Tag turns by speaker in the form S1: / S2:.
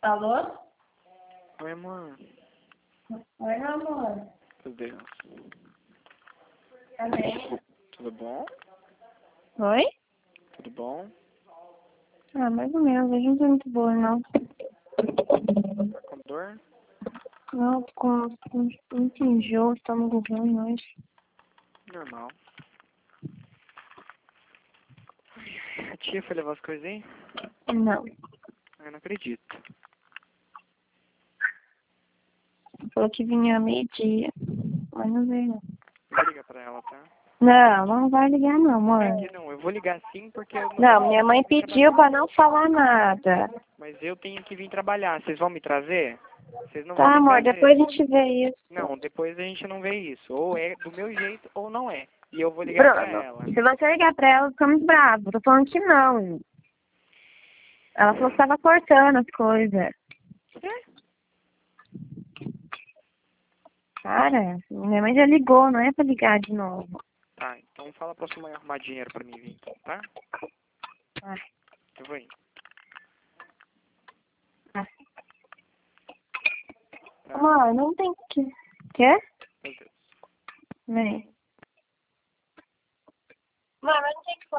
S1: Alô?
S2: Oi, amor.
S1: Oi, meu amor.
S2: Meu Deus.
S1: Tá bem?
S2: Tudo bom?
S1: Oi?
S2: Tudo bom?
S1: Ah, mais ou menos. A gente não é muito boa, não.
S2: Tá com dor?
S1: Não, tô com muito enjoo, estômago ruim hoje.
S2: Normal. A tia foi levar as coisas aí?
S1: Não.
S2: Eu não acredito.
S1: Falou que vinha meio-dia. Mas não veio, não.
S2: Eu vou ligar pra ela, tá?
S1: Não, não vai ligar, não, amor.
S2: É que não, eu vou ligar sim porque eu
S1: Não, minha mãe pediu pra não falar nada.
S2: Mas eu tenho que vir trabalhar. Vocês vão me trazer? Vocês não vão
S1: Tá,
S2: me
S1: amor,
S2: trazer.
S1: depois a gente vê isso.
S2: Não, depois a gente não vê isso. Ou é do meu jeito ou não é. E eu vou ligar pra
S1: Bruno,
S2: ela.
S1: se você ligar pra ela, ficamos bravos. Tô falando que não. Ela falou que tava cortando as coisas. Cara, minha mãe já ligou, não é pra ligar de novo.
S2: Tá, então fala pra sua mãe arrumar dinheiro pra mim vir, então, tá?
S1: Ai,
S2: Eu vou indo.
S1: ai.
S2: Tá?
S1: Amor, não tem que... Quer?
S2: Meu Deus.
S1: Vem. Mãe, mas não tem que